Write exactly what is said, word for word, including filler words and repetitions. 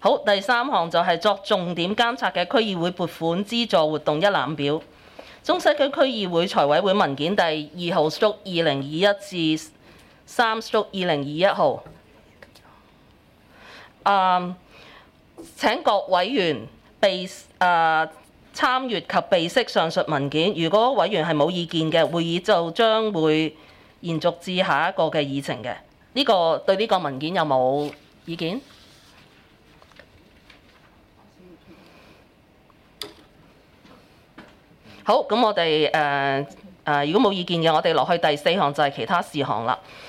好，第三項就係作重點監察嘅區議會撥款資助活動一覽表。中西區區議會財委會文件第二號 stroke 二零二一至三 stroke 二零二一號。啊，請各委員備啊參閱及備悉上述文件。如果委員係冇意見嘅，會議就將會延續至下一個嘅議程嘅。呢、這個對呢個文件有冇意見？好，咁我哋誒誒，如果冇意見嘅，我哋落去第四項就係其他事項啦。